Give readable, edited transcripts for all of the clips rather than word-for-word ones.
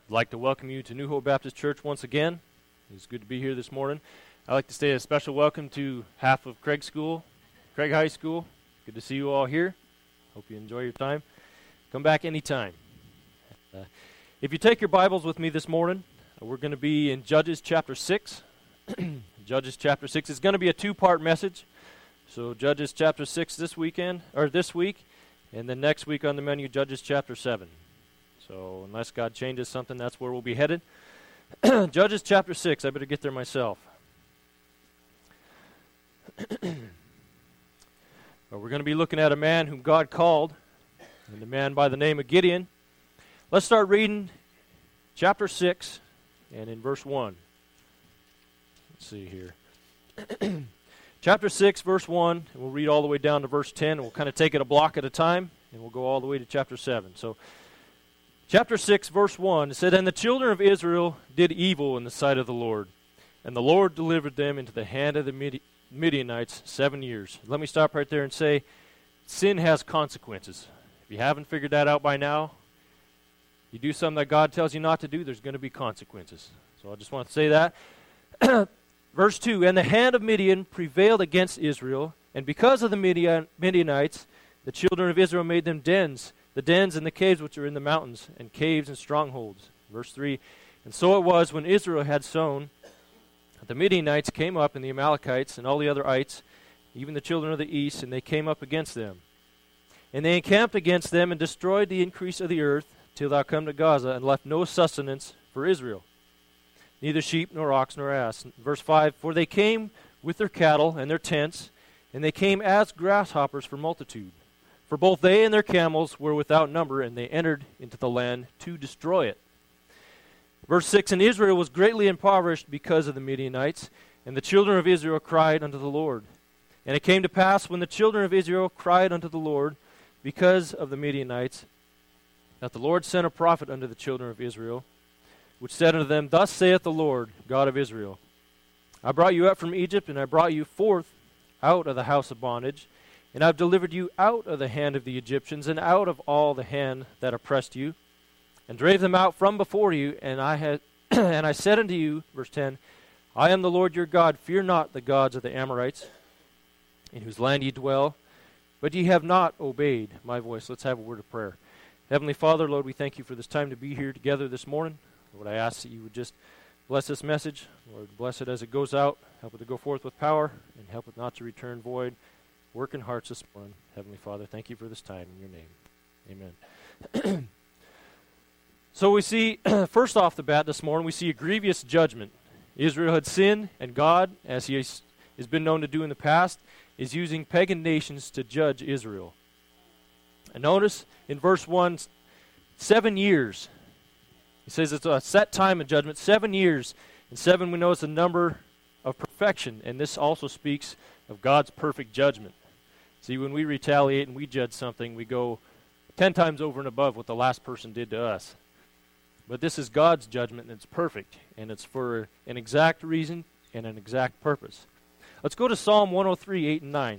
I'd like to welcome you to New Hope Baptist Church once again. It's good to be here this morning. I'd like to say a special welcome to half of Craig High School. Good to see you all here. Hope you enjoy your time. Come back anytime. If you take your Bibles with me this morning, we're going to be in Judges chapter 6. Judges chapter 6 is going to be a two-part message. So Judges chapter 6 this week, and then next week on the menu, Judges chapter 7. So unless God changes something, that's where we'll be headed. Judges chapter 6. I better get there myself. Well, we're going to be looking at a man whom God called, and a man by the name of Gideon. Let's start reading chapter 6 and in verse 1. Let's see here. Chapter 6, verse 1, and we'll read all the way down to verse 10, and we'll kind of take it a block at a time, and we'll go all the way to chapter 7. So, chapter 6, verse 1, it said, "And the children of Israel did evil in the sight of the Lord, and the Lord delivered them into the hand of the Midianites 7 years." Let me stop right there and say, sin has consequences. If you haven't figured that out by now, you do something that God tells you not to do, there's going to be consequences. So I just want to say that. Verse 2, "And the hand of Midian prevailed against Israel, and because of the Midianites, the children of Israel made them dens, the dens and the caves which are in the mountains, and caves and strongholds." Verse 3, "And so it was when Israel had sown, the Midianites came up, and the Amalekites, and all the other ites, even the children of the east, and they came up against them. And they encamped against them, and destroyed the increase of the earth, till thou come to Gaza, and left no sustenance for Israel, neither sheep, nor ox, nor ass." Verse 5, "For they came with their cattle and their tents, and they came as grasshoppers for multitude. For both they and their camels were without number, and they entered into the land to destroy it." Verse 6, "And Israel was greatly impoverished because of the Midianites, and the children of Israel cried unto the Lord. And it came to pass, when the children of Israel cried unto the Lord because of the Midianites, that the Lord sent a prophet unto the children of Israel, which said unto them, Thus saith the Lord, God of Israel, I brought you up from Egypt, and I brought you forth out of the house of bondage, and I have delivered you out of the hand of the Egyptians, and out of all the hand that oppressed you, and drave them out from before you, and I said unto you," verse 10, "I am the Lord your God, fear not the gods of the Amorites, in whose land ye dwell, but ye have not obeyed my voice." Let's have a word of prayer. Heavenly Father, Lord, we thank you for this time to be here together this morning. Lord, I ask that you would just bless this message. Lord, bless it as it goes out. Help it to go forth with power, and help it not to return void. Work in hearts this morning. Heavenly Father, thank you for this time in your name. Amen. So we see, first off the bat this morning, we see a grievous judgment. Israel had sinned, and God, as he has been known to do in the past, is using pagan nations to judge Israel. And notice in verse 1, 7 years. He says it's a set time of judgment, 7 years. And 7 we know is the number of perfection, and this also speaks of God's perfect judgment. See, when we retaliate and we judge something, we go 10 times over and above what the last person did to us. But this is God's judgment, and it's perfect, and it's for an exact reason and an exact purpose. Let's go to Psalm 103, 8 and 9.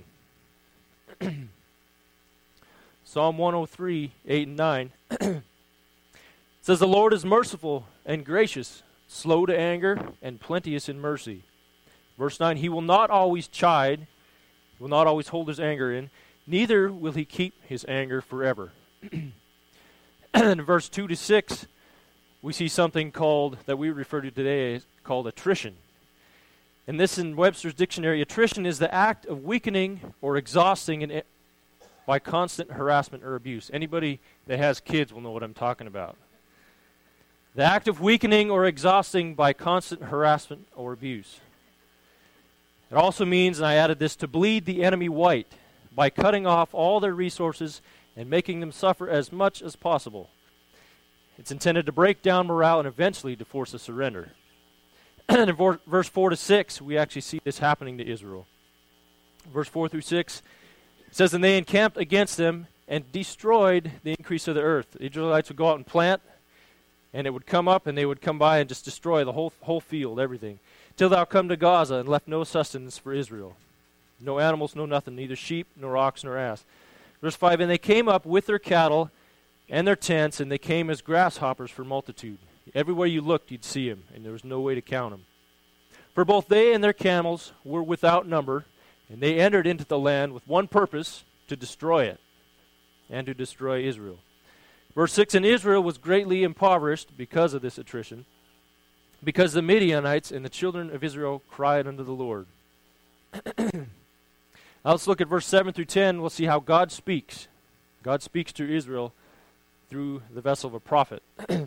Psalm 103, 8 and 9. It says, "The Lord is merciful and gracious, slow to anger, and plenteous in mercy." Verse 9, "He will not always chide, he will not always hold his anger in, neither will he keep his anger forever." And in verse 2 to 6, we see something that we refer to today as called attrition. And this, in Webster's dictionary, attrition is the act of weakening or exhausting by constant harassment or abuse. Anybody that has kids will know what I'm talking about. The act of weakening or exhausting by constant harassment or abuse. It also means, and I added this, to bleed the enemy white by cutting off all their resources and making them suffer as much as possible. It's intended to break down morale and eventually to force a surrender. And in verse 4 to 6, we actually see this happening to Israel. Verse 4 through 6, it says, "And they encamped against them and destroyed the increase of the earth." The Israelites would go out and plant, and it would come up, and they would come by and just destroy the whole field, everything. "Till thou come to Gaza, and left no sustenance for Israel. No animals, no nothing, neither sheep, nor ox, nor ass." Verse 5, "And they came up with their cattle and their tents, and they came as grasshoppers for multitude. Everywhere you looked, you'd see them, and there was no way to count them. For both they and their camels were without number, and they entered into the land with one purpose, to destroy it, and to destroy Israel. Verse 6, and Israel was greatly impoverished because of this attrition, because the Midianites and the children of Israel cried unto the Lord. Now let's look at verse 7 through 10. We'll see how God speaks. God speaks to Israel through the vessel of a prophet.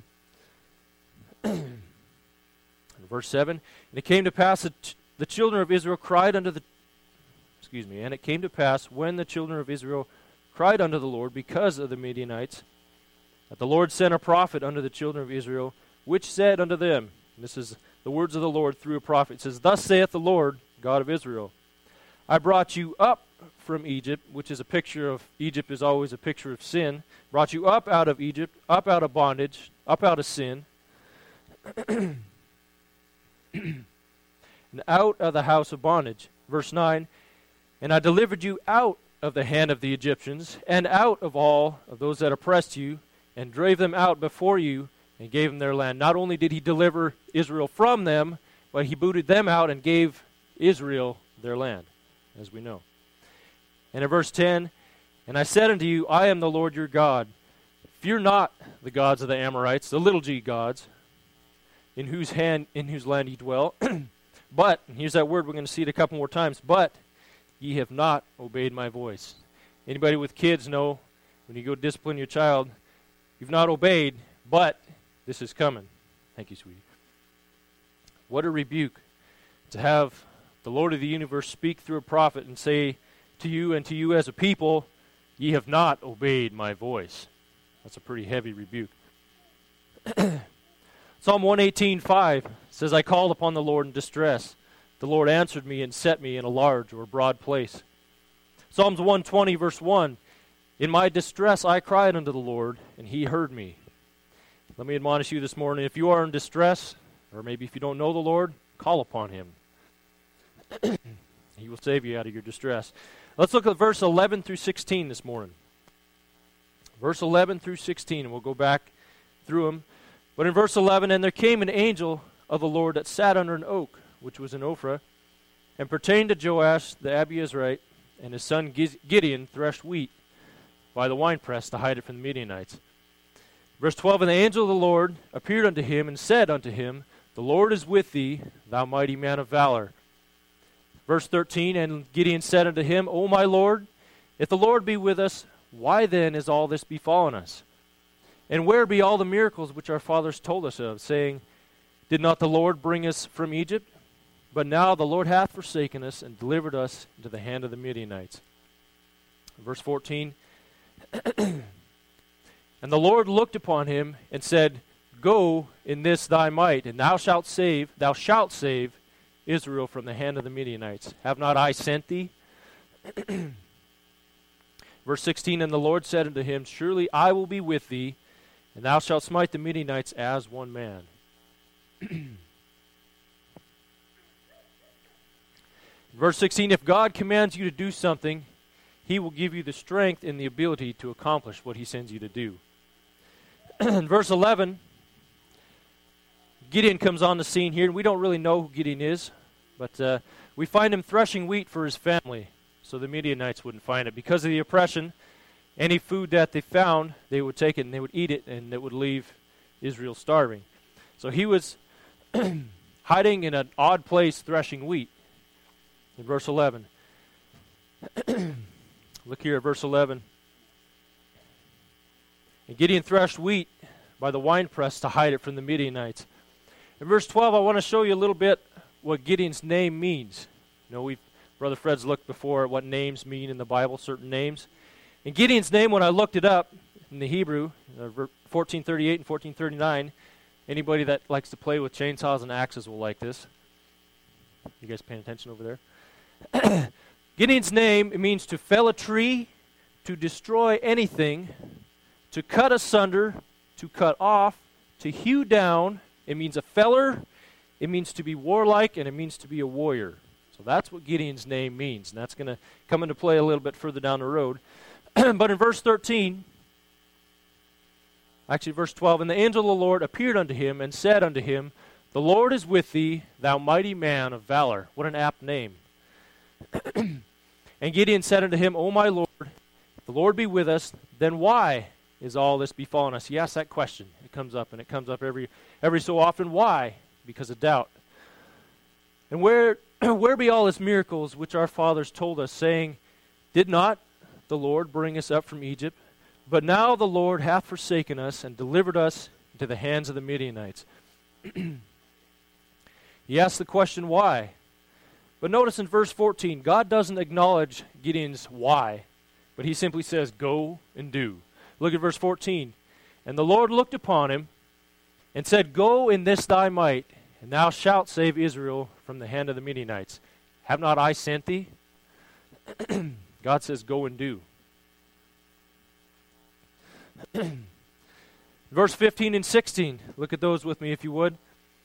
Verse 7, and it came to pass that the children of Israel cried unto the... and it came to pass when the children of Israel cried unto the Lord because of the Midianites, that the Lord sent a prophet unto the children of Israel, which said unto them, and this is the words of the Lord through a prophet, it says, thus saith the Lord, God of Israel, I brought you up from Egypt, which is a picture of, Egypt is always a picture of sin, brought you up out of Egypt, up out of bondage, up out of sin, and out of the house of bondage. Verse 9, and I delivered you out of the hand of the Egyptians, and out of all of those that oppressed you, and drave them out before you, and gave them their land. Not only did he deliver Israel from them, but he booted them out and gave Israel their land, as we know. And in verse 10, and I said unto you, I am the Lord your God. Fear not the gods of the Amorites, the little g gods, in whose land ye dwell. But, and here's that word, we're going to see it a couple more times, but ye have not obeyed my voice. Anybody with kids know when you go discipline your child, you've not obeyed, but this is coming. Thank you, sweetie. What a rebuke to have the Lord of the universe speak through a prophet and say to you and to you as a people, ye have not obeyed my voice. That's a pretty heavy rebuke. Psalm 118:5 says, I called upon the Lord in distress. The Lord answered me and set me in a large or broad place. Psalms 120 verse 1, in my distress I cried unto the Lord, and he heard me. Let me admonish you this morning, if you are in distress, or maybe if you don't know the Lord, call upon him. He will save you out of your distress. Let's look at verse 11 through 16 this morning. Verse 11 through 16, and we'll go back through them. But in verse 11, and there came an angel of the Lord that sat under an oak, which was in Ophrah, and pertained to Joash the Abiezrite, and his son Gideon threshed wheat by the winepress to hide it from the Midianites. Verse 12, and the angel of the Lord appeared unto him, and said unto him, the Lord is with thee, thou mighty man of valor. Verse 13, and Gideon said unto him, O my Lord, if the Lord be with us, why then is all this befallen us? And where be all the miracles which our fathers told us of, saying, did not the Lord bring us from Egypt? But now the Lord hath forsaken us and delivered us into the hand of the Midianites. Verse 14, and the Lord looked upon him and said, go in this thy might, and thou shalt save Israel from the hand of the Midianites. Have not I sent thee? Verse 16, and the Lord said unto him, surely I will be with thee, and thou shalt smite the Midianites as one man. Verse 16, if God commands you to do something, he will give you the strength and the ability to accomplish what he sends you to do. In verse 11, Gideon comes on the scene here, and we don't really know who Gideon is, but we find him threshing wheat for his family, so the Midianites wouldn't find it. Because of the oppression, any food that they found, they would take it and they would eat it, and it would leave Israel starving. So he was hiding in an odd place threshing wheat. In verse 11. Look here at verse 11. And Gideon threshed wheat by the winepress to hide it from the Midianites. In verse 12, I want to show you a little bit what Gideon's name means. You know, Brother Fred's looked before at what names mean in the Bible, certain names. And Gideon's name, when I looked it up in the Hebrew, 1438 and 1439, anybody that likes to play with chainsaws and axes will like this. You guys paying attention over there? Gideon's name, it means to fell a tree, to destroy anything, to cut asunder, to cut off, to hew down. It means a feller, it means to be warlike, and it means to be a warrior. So that's what Gideon's name means, and that's going to come into play a little bit further down the road. But in verse 13, Actually, verse 12, and the angel of the Lord appeared unto him and said unto him, the Lord is with thee, thou mighty man of valor. What an apt name. And Gideon said unto him, O my Lord, if the Lord be with us, then why is all this befallen us? He asks that question. It comes up, and it comes up every so often. Why? Because of doubt. And where be all his miracles which our fathers told us, saying, did not the Lord bring us up from Egypt? But now the Lord hath forsaken us and delivered us into the hands of the Midianites. He asks the question, why? But notice in verse 14, God doesn't acknowledge Gideon's why, but he simply says, go and do. Look at verse 14. And the Lord looked upon him and said, go in this thy might, and thou shalt save Israel from the hand of the Midianites. Have not I sent thee? God says, go and do. Verse 15 and 16, look at those with me if you would.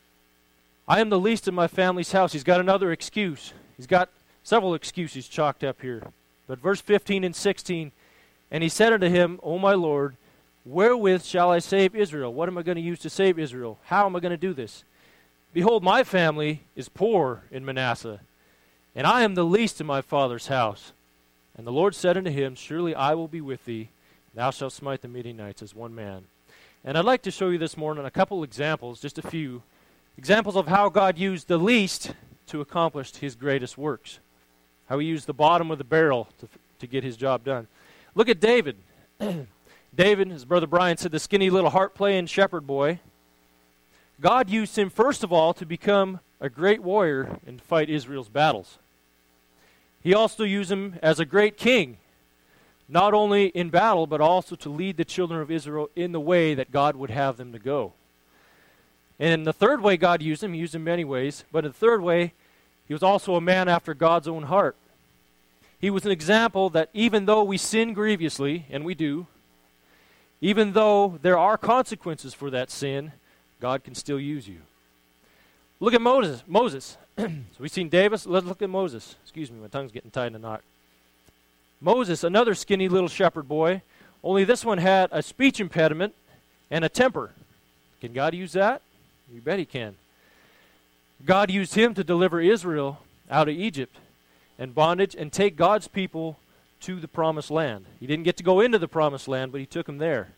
I am the least in my family's house. He's got another excuse. He's got several excuses chalked up here. But verse 15 and 16, and he said unto him, O my Lord, wherewith shall I save Israel? What am I going to use to save Israel? How am I going to do this? Behold, my family is poor in Manasseh, and I am the least in my father's house. And the Lord said unto him, surely I will be with thee. Thou shalt smite the Midianites as one man. And I'd like to show you this morning a couple examples, just a few, examples of how God used the least to accomplish his greatest works. How he used the bottom of the barrel to get his job done. Look at David. David, his brother Brian said, the skinny little harp-playing shepherd boy. God used him, first of all, to become a great warrior and fight Israel's battles. He also used him as a great king, not only in battle, but also to lead the children of Israel in the way that God would have them to go. And the third way God used him, he used him many ways, but in the third way, he was also a man after God's own heart. He was an example that even though we sin grievously, and we do, even though there are consequences for that sin, God can still use you. Look at Moses. So we've seen David. Let's look at Moses. Excuse me, my tongue's getting tied in a knot. Moses, another skinny little shepherd boy, only this one had a speech impediment and a temper. Can God use that? You bet he can. God used him to deliver Israel out of Egypt and bondage and take God's people to the promised land. He didn't get to go into the promised land, but he took them there.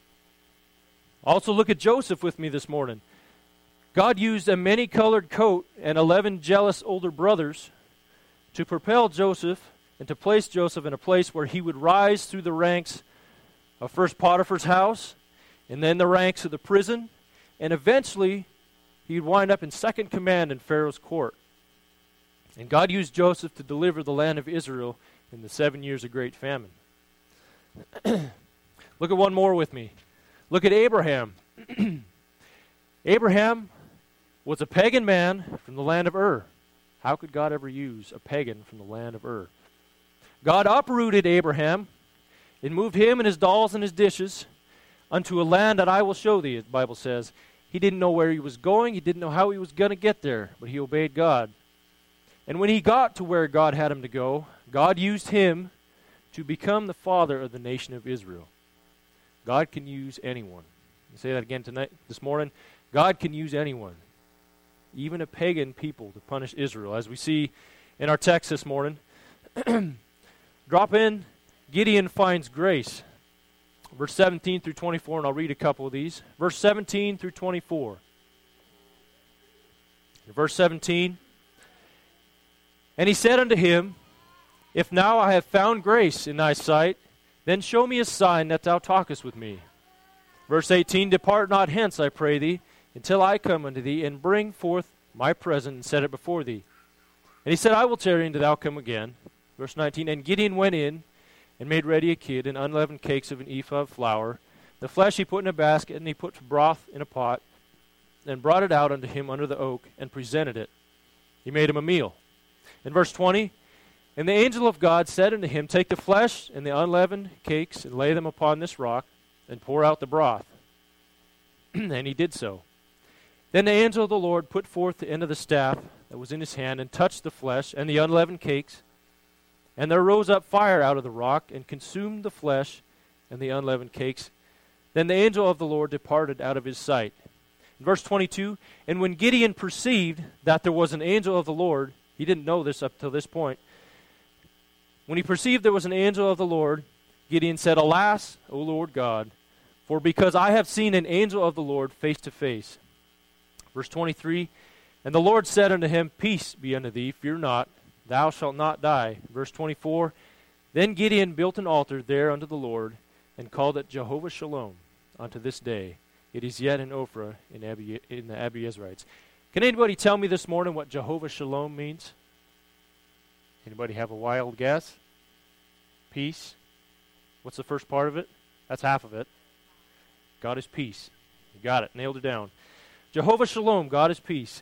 Also look at Joseph with me this morning. God used a many-colored coat and 11 jealous older brothers to propel Joseph and to place Joseph in a place where he would rise through the ranks of first Potiphar's house and then the ranks of the prison, and eventually he'd wind up in second command in Pharaoh's court. And God used Joseph to deliver the land of Israel in the 7 years of great famine. Look at one more with me. Look at Abraham. Abraham was a pagan man from the land of Ur. How could God ever use a pagan from the land of Ur? God uprooted Abraham and moved him and his dolls and his dishes unto a land that I will show thee, the Bible says. He didn't know where he was going. He didn't know how he was going to get there, but he obeyed God. And when he got to where God had him to go, God used him to become the father of the nation of Israel. God can use anyone. I'll say that again this morning. God can use anyone, even a pagan people, to punish Israel. As we see in our text this morning, drop in, Gideon finds grace. Verse 17 through 24, and I'll read a couple of these. Verse 17 through 24. Verse 17, and he said unto him, if now I have found grace in thy sight, then show me a sign that thou talkest with me. Verse 18, depart not hence, I pray thee, until I come unto thee, and bring forth my present, and set it before thee. And he said, I will tarry until thou come again. Verse 19, and Gideon went in, and made ready a kid, and unleavened cakes of an ephah of flour. The flesh he put in a basket, and he put broth in a pot, and brought it out unto him under the oak, and presented it. He made him a meal. In verse 20, and the angel of God said unto him, take the flesh and the unleavened cakes, and lay them upon this rock, and pour out the broth. And he did so. Then the angel of the Lord put forth the end of the staff that was in his hand, and touched the flesh and the unleavened cakes. And there rose up fire out of the rock, and consumed the flesh and the unleavened cakes. Then the angel of the Lord departed out of his sight. In verse 22, and when Gideon perceived that there was an angel of the Lord, he didn't know this up till this point. When he perceived there was an angel of the Lord, Gideon said, Alas, O Lord God, for because I have seen an angel of the Lord face to face. Verse 23, and the Lord said unto him, Peace be unto thee, fear not, thou shalt not die. Verse 24, then Gideon built an altar there unto the Lord, and called it Jehovah Shalom unto this day. It is yet in Ophrah in the Abiezrites. Can anybody tell me this morning what Jehovah Shalom means? Anybody have a wild guess? Peace. What's the first part of it? That's half of it. God is peace. You got it. Nailed it down. Jehovah Shalom, God is peace.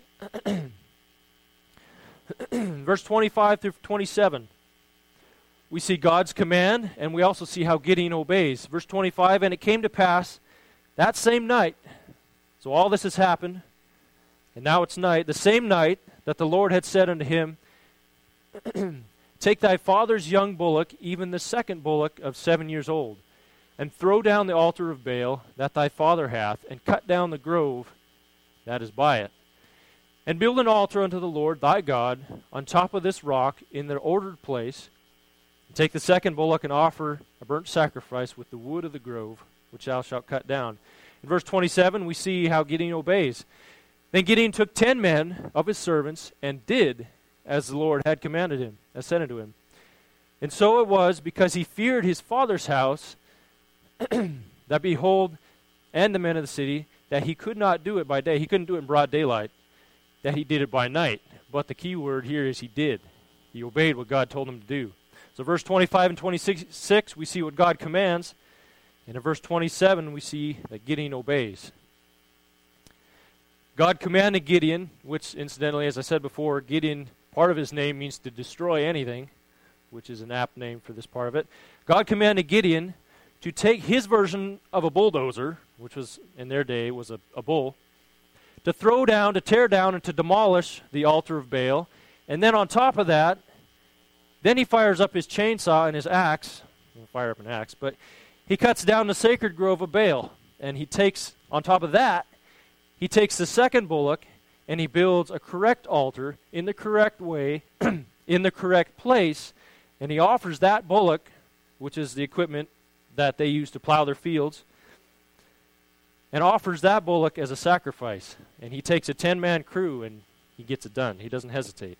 Verse 25 through 27. We see God's command, and we also see how Gideon obeys. Verse 25, and it came to pass that same night, so all this has happened, and now it's night, the same night that the Lord had said unto him, Take thy father's young bullock, even the second bullock of 7 years old, and throw down the altar of Baal that thy father hath, and cut down the grove that is by it. And build an altar unto the Lord thy God on top of this rock in the ordered place. And take the second bullock and offer a burnt sacrifice with the wood of the grove, which thou shalt cut down. In verse 27, we see how Gideon obeys. Then Gideon took 10 men of his servants and did as the Lord had commanded him, as said unto him. And so it was, because he feared his father's house, that behold, and the men of the city, that he could not do it by day. He couldn't do it in broad daylight, that he did it by night. But the key word here is he did. He obeyed what God told him to do. So verse 25 and 26, we see what God commands. And in verse 27, we see that Gideon obeys. God commanded Gideon, which incidentally, as I said before, Gideon, part of his name means to destroy anything, which is an apt name for this part of it. God commanded Gideon to take his version of a bulldozer, which was in their day was a bull, to throw down, to tear down, and to demolish the altar of Baal. And then on top of that, then he fires up his chainsaw and his axe. He won't fire up an axe, but he cuts down the sacred grove of Baal. And he takes, on top of that, he takes the second bullock and he builds a correct altar in the correct way, in the correct place, and he offers that bullock, which is the equipment that they use to plow their fields, and offers that bullock as a sacrifice. And he takes a 10-man crew and he gets it done. He doesn't hesitate.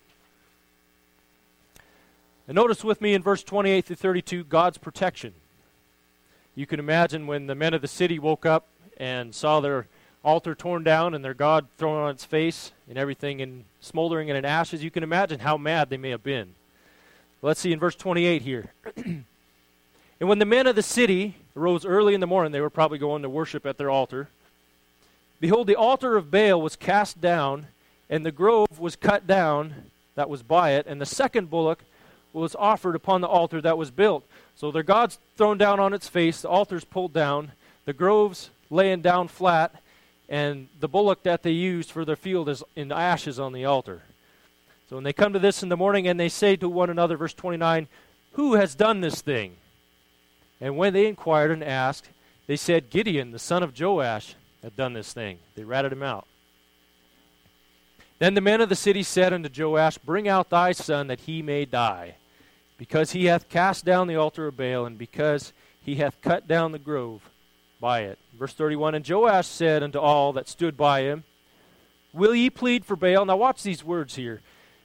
And notice with me in verse 28 through 32, God's protection. You can imagine when the men of the city woke up and saw their altar torn down and their God thrown on its face and everything and smoldering and in ashes, you can imagine how mad they may have been. Let's see in verse 28 here. And when the men of the city arose early in the morning, they were probably going to worship at their altar. Behold, the altar of Baal was cast down, and the grove was cut down that was by it, and the second bullock was offered upon the altar that was built. So their God's thrown down on its face, the altar's pulled down, the grove's laying down flat, and the bullock that they used for their field is in ashes on the altar. So when they come to this in the morning, and they say to one another, verse 29, Who has done this thing? And when they inquired and asked, they said, Gideon, the son of Joash, had done this thing. They ratted him out. Then the men of the city said unto Joash, Bring out thy son, that he may die, because he hath cast down the altar of Baal, and because he hath cut down the grove by it. Verse 31, And Joash said unto all that stood by him, Will ye plead for Baal? Now watch these words here.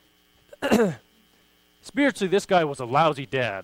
Spiritually, this guy was a lousy dad.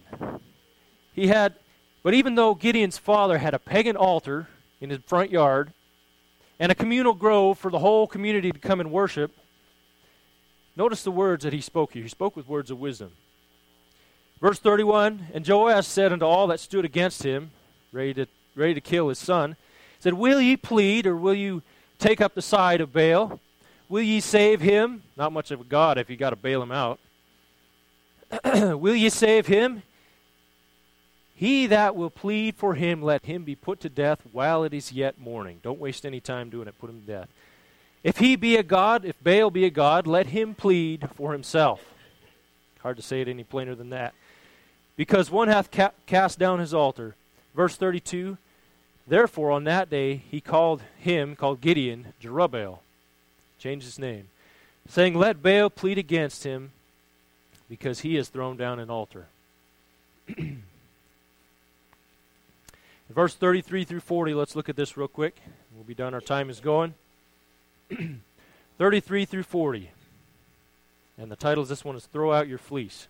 But even though Gideon's father had a pagan altar in his front yard and a communal grove for the whole community to come and worship, notice the words that he spoke here. He spoke with words of wisdom. Verse 31, And Joash said unto all that stood against him, ready to kill his son, said, Will ye plead, or will you take up the side of Baal? Will ye save him? Not much of a God if you got to bail him out. Will ye save him? He that will plead for him, let him be put to death while it is yet morning. Don't waste any time doing it. Put him to death. If he be a god, if Baal be a god, let him plead for himself. Hard to say it any plainer than that. Because one hath cast down his altar. Verse 32, Therefore, on that day, he called Gideon, Jerubbaal, changed his name, saying, Let Baal plead against him, because he has thrown down an altar. In verse 33 through 40, let's look at this real quick. We'll be done. Our time is going. 33 through 40. And the title of this one is Throw Out Your Fleece.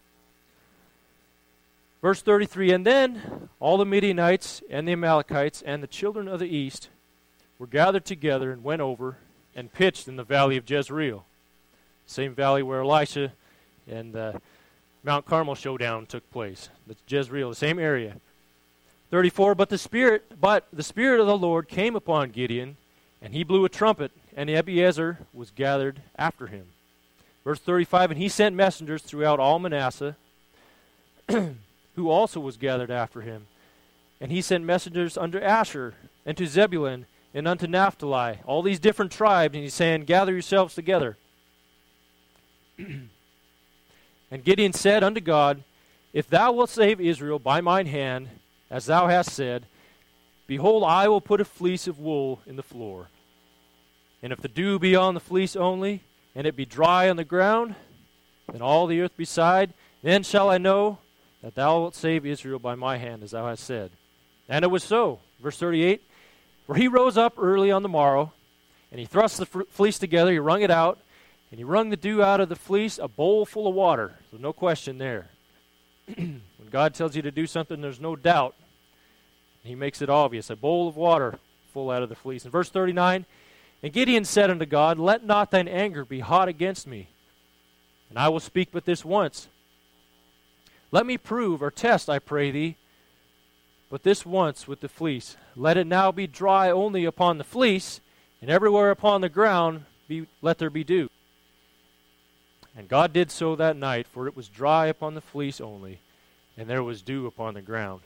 Verse 33, And then all the Midianites and the Amalekites and the children of the east were gathered together and went over and pitched in the valley of Jezreel, same valley where Elisha and the Mount Carmel showdown took place. That's Jezreel, the same area. 34, But the Spirit of the Lord came upon Gideon, and he blew a trumpet, and Abiezer was gathered after him. Verse 35, And he sent messengers throughout all Manasseh, who also was gathered after him. And he sent messengers unto Asher, and to Zebulun, and unto Naphtali, all these different tribes, and he's saying, Gather yourselves together. And Gideon said unto God, If thou wilt save Israel by mine hand, as thou hast said, behold, I will put a fleece of wool in the floor. And if the dew be on the fleece only, and it be dry on the ground, and all the earth beside, then shall I know that thou wilt save Israel by my hand, as thou hast said. And it was so. Verse 38, For he rose up early on the morrow, and he thrust the fleece together, he wrung it out, and he wrung the dew out of the fleece, a bowl full of water. So no question there. When God tells you to do something, there's no doubt. He makes it obvious. A bowl of water full out of the fleece. In verse 39, And Gideon said unto God, Let not thine anger be hot against me, and I will speak but this once. Let me prove or test, I pray thee, but this once with the fleece. Let it now be dry only upon the fleece, and everywhere upon the ground let there be dew. And God did so that night, for it was dry upon the fleece only, and there was dew upon the ground.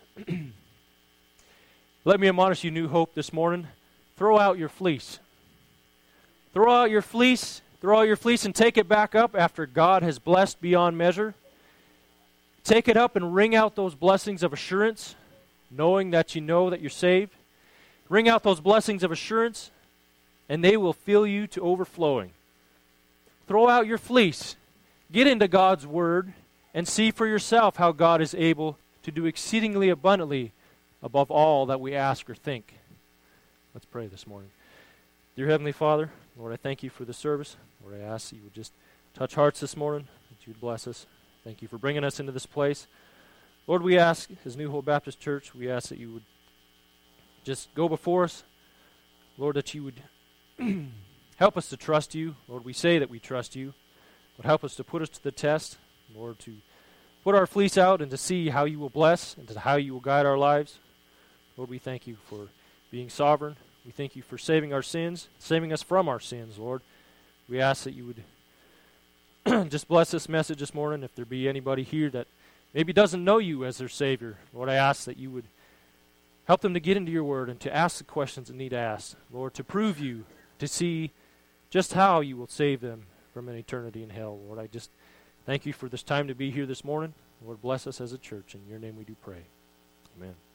Let me admonish you, New Hope, this morning. Throw out your fleece. Throw out your fleece. Throw out your fleece and take it back up after God has blessed beyond measure. Take it up and ring out those blessings of assurance, knowing that you know that you're saved. Ring out those blessings of assurance, and they will fill you to overflowing. Throw out your fleece. Get into God's Word and see for yourself how God is able to do exceedingly abundantly above all that we ask or think. Let's pray this morning. Dear Heavenly Father, Lord, I thank you for the service. Lord, I ask that you would just touch hearts this morning, that you would bless us. Thank you for bringing us into this place. Lord, we ask, as New Hope Baptist Church, we ask that you would just go before us. Lord, that you would help us to trust you. Lord, we say that we trust you, but help us to put us to the test. Lord, to put our fleece out and to see how you will bless and to how you will guide our lives. Lord, we thank you for being sovereign. We thank you for saving our sins, saving us from our sins, Lord. We ask that you would just bless this message this morning. If there be anybody here that maybe doesn't know you as their Savior, Lord, I ask that you would help them to get into your word and to ask the questions that need asked. Lord, to prove you, to see just how you will save them from an eternity in hell. Lord, I just thank you for this time to be here this morning. Lord, bless us as a church. In your name we do pray. Amen.